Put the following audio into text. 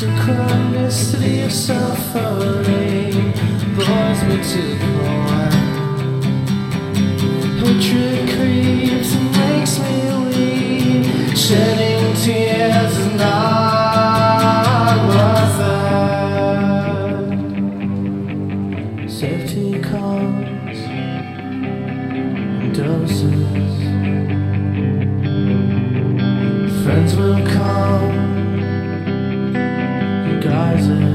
Synchronicity of suffering bores me to the core. Hatred creeps and makes me weep. Shedding tears is not worth it. Safety comes in doses. Friends will come in guises.